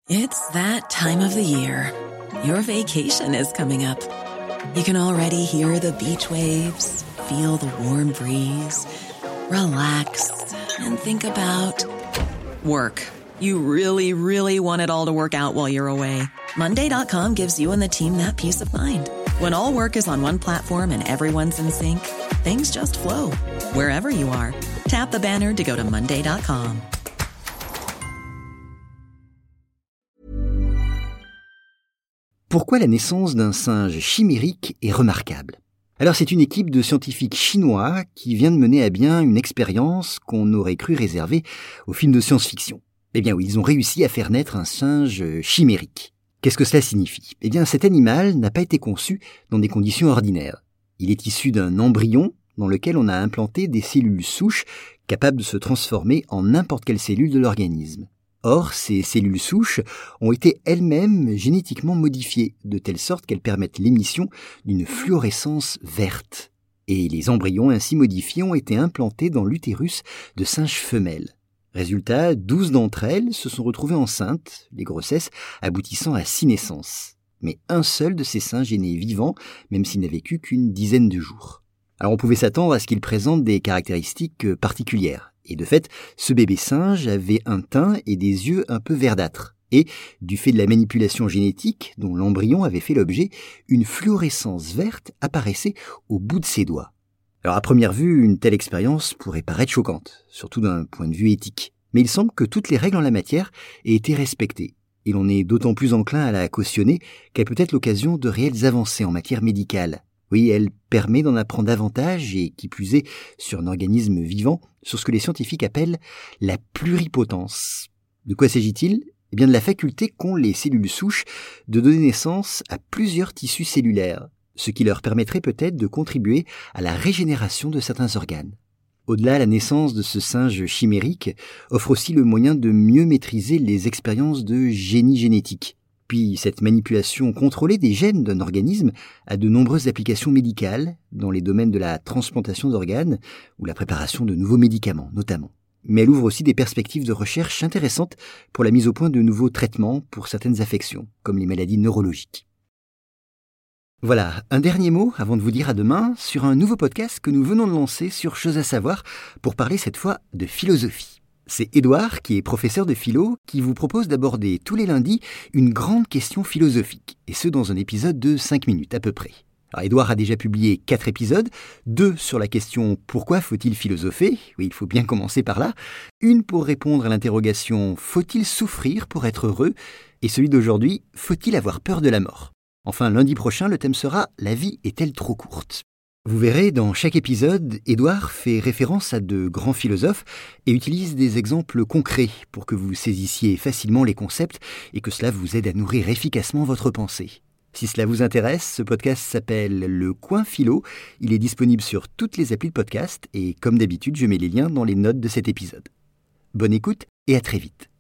It's that time of the year. Your vacation is coming up. You can already hear the beach waves, feel the warm breeze, relax, and think about work. You really, really want it all to work out while you're away. Monday.com gives you and the team that peace of mind. When all work is on one platform and everyone's in sync, things just flow. Wherever you are, tap the banner to go to Monday.com. Pourquoi la naissance d'un singe chimérique est remarquable ? Alors c'est une équipe de scientifiques chinois qui vient de mener à bien une expérience qu'on aurait cru réservée aux films de science-fiction. Eh bien oui, ils ont réussi à faire naître un singe chimérique. Qu'est-ce que cela signifie ? Eh bien cet animal n'a pas été conçu dans des conditions ordinaires. Il est issu d'un embryon dans lequel on a implanté des cellules souches capables de se transformer en n'importe quelle cellule de l'organisme. Or, ces cellules souches ont été elles-mêmes génétiquement modifiées, de telle sorte qu'elles permettent l'émission d'une fluorescence verte. Et les embryons ainsi modifiés ont été implantés dans l'utérus de singes femelles. Résultat, 12 d'entre elles se sont retrouvées enceintes, les grossesses aboutissant à 6 naissances. Mais un seul de ces singes est né vivant, même s'il n'a vécu qu'une dizaine de jours. Alors on pouvait s'attendre à ce qu'il présente des caractéristiques particulières. Et de fait, ce bébé singe avait un teint et des yeux un peu verdâtres. Et, du fait de la manipulation génétique dont l'embryon avait fait l'objet, une fluorescence verte apparaissait au bout de ses doigts. Alors à première vue, une telle expérience pourrait paraître choquante, surtout d'un point de vue éthique. Mais il semble que toutes les règles en la matière aient été respectées. Et l'on est d'autant plus enclin à la cautionner qu'elle peut être l'occasion de réelles avancées en matière médicale. Oui, elle permet d'en apprendre davantage et, qui plus est, sur un organisme vivant, sur ce que les scientifiques appellent la pluripotence. De quoi s'agit-il ? Eh bien de la faculté qu'ont les cellules souches de donner naissance à plusieurs tissus cellulaires, ce qui leur permettrait peut-être de contribuer à la régénération de certains organes. Au-delà, la naissance de ce singe chimérique offre aussi le moyen de mieux maîtriser les expériences de génie génétique. Puis cette manipulation contrôlée des gènes d'un organisme a de nombreuses applications médicales dans les domaines de la transplantation d'organes ou la préparation de nouveaux médicaments notamment. Mais elle ouvre aussi des perspectives de recherche intéressantes pour la mise au point de nouveaux traitements pour certaines affections, comme les maladies neurologiques. Voilà, un dernier mot avant de vous dire à demain sur un nouveau podcast que nous venons de lancer sur Chose à savoir pour parler cette fois de philosophie. C'est Édouard, qui est professeur de philo, qui vous propose d'aborder tous les lundis une grande question philosophique, et ce dans un épisode de 5 minutes à peu près. Alors Édouard a déjà publié 4 épisodes, 2 sur la question « Pourquoi faut-il philosopher ?», oui, il faut bien commencer par là, une pour répondre à l'interrogation « Faut-il souffrir pour être heureux ?», et celui d'aujourd'hui « Faut-il avoir peur de la mort ?». Enfin, lundi prochain, le thème sera « La vie est-elle trop courte ?». Vous verrez, dans chaque épisode, Édouard fait référence à de grands philosophes et utilise des exemples concrets pour que vous saisissiez facilement les concepts et que cela vous aide à nourrir efficacement votre pensée. Si cela vous intéresse, ce podcast s'appelle Le Coin Philo. Il est disponible sur toutes les applis de podcast et comme d'habitude, je mets les liens dans les notes de cet épisode. Bonne écoute et à très vite.